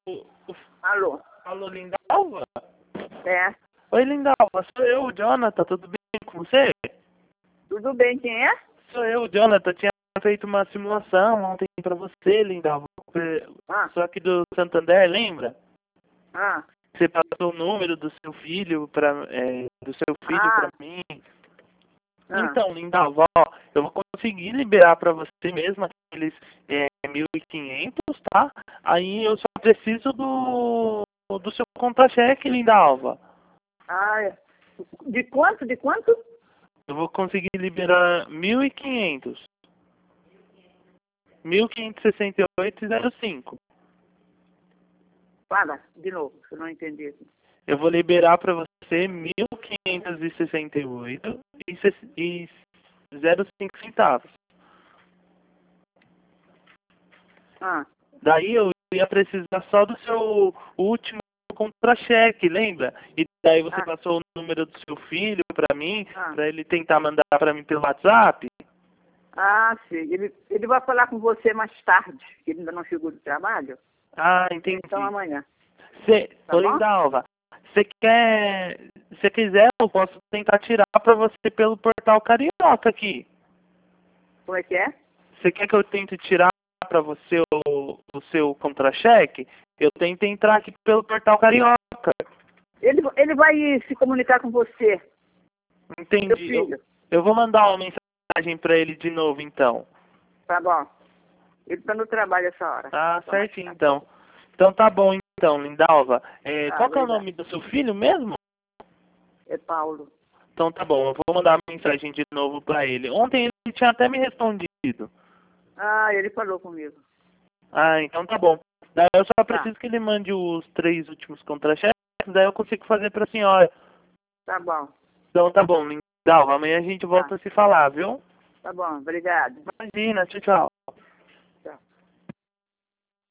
Alô? Alô, Lindalva? É. Oi, Lindalva, sou eu, o Jonathan, tudo bem com você? Tudo bem, quem é? Sou eu, o Jonathan, tinha feito uma simulação ontem pra você, Lindalva. Ah, Só aqui do Santander, lembra? ah, Você passou o número do seu filho pra Ah. mim. ah. Então, Lindalva, ó, eu vou conseguir liberar pra você mesmo aqueles 1.500, tá? Aí eu só preciso do seu contra-cheque, Lindalva. Ah, é. De quanto? De quanto? Eu vou conseguir liberar 1.500. 1.568,05. Fala, de novo, se eu não entendi. Eu vou liberar para você 1.568,05 centavos. Ah, Daí eu ia precisar só do seu último contra-cheque, lembra? E daí você Ah. passou o número do seu filho para mim, Ah. para ele tentar mandar para mim pelo WhatsApp. Sim. Ele vai falar com você mais tarde, que ele ainda não chegou do trabalho. Ah, entendi. Então amanhã. Ô, Tá bom? Lindalva, se quiser, eu posso tentar tirar para você pelo portal Carioca aqui. Como é que é? Você quer que eu tente tirar para você o seu contra-cheque? Eu tento entrar aqui pelo portal Carioca. Ele vai se comunicar com você, seu Entendi. filho. Eu vou mandar uma mensagem para ele de novo, então. Tá bom. Ele tá no trabalho essa hora. Ah, certinho, então. Então tá bom, então, Lindalva. Qual que é o Obrigado. nome do seu filho mesmo? É Paulo. Então tá bom, eu vou mandar uma mensagem de novo para ele. Ontem ele tinha até me respondido. Ele falou comigo. Ah, então tá bom. Daí eu só Tá. preciso que ele mande os 3 últimos contra-cheques, daí eu consigo fazer pra senhora. Tá bom. Então tá bom, Lindalva. Amanhã a gente volta a se falar, viu? Tá bom, obrigado. Imagina, tchau, tchau.